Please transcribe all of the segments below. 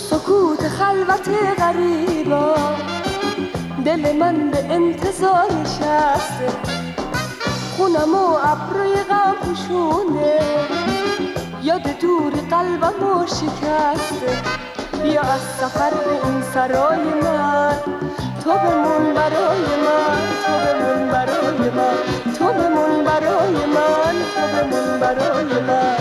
سکوت خلوت غریبا دل من به انتظار نشسته، خونم و ابروی غم پوشونده، یاد دور قلبمو شکسته. بیا از سفر به این سرای من، تو بمون برای من، تو بمون برای من، تو بمون برای من، تو بمون برای من.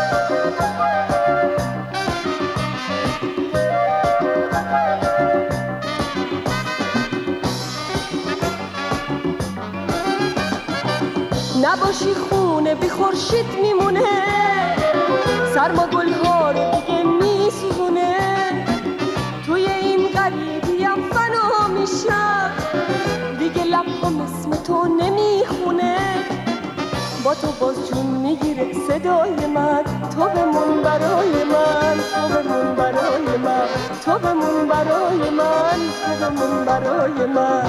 نباشی خونه بی خورشید میمونه، سرما گلها رو دیگه میسوزونه. توی این غریبیم فنا میشم، دیگه لبم اسم تو نمیخونه. با تو باز جون میگیره صدای من، تو بمون برای من، تو بمون برای من، تو بمون برای من، تو بمون برای من.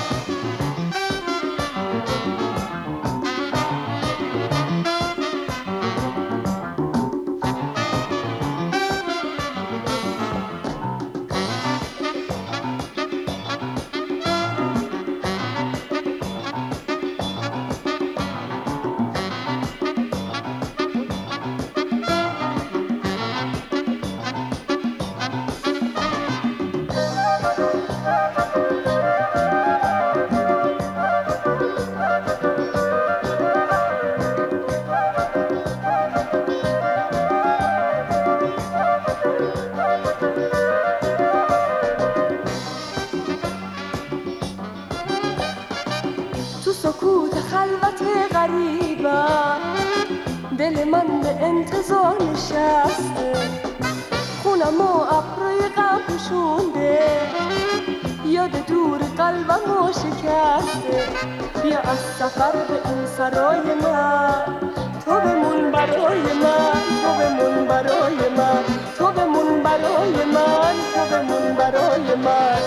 تو سکوت خلوت غریبم دل من به انتظار نشسته، خونم و ابروی غم پوشونده، یاد دور قلبمو شکسته. بیا از سفر به این سرای من، تو بمون برای من، تو بمون برای من، تو بمون برای من، تو بمون برای من.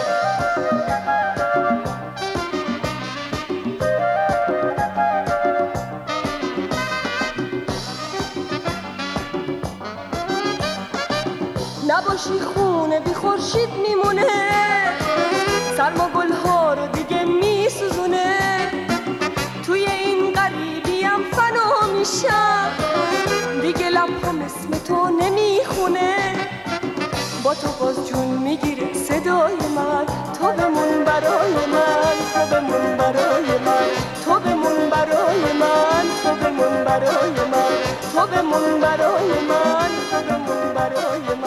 نباشی خونه بی خورشید میمونه، سرما گلها رو دیگه میسوزونه. توی این غریبیم فنا میشم، دیگه لبم اسم تو نمیخونه. با تو باز جون میگیره صدای من، تو بمون برای من، تو بمون برای من، تو بمون برای من، تو بمون برای من، تو بمون برای من، تو بمون برای من.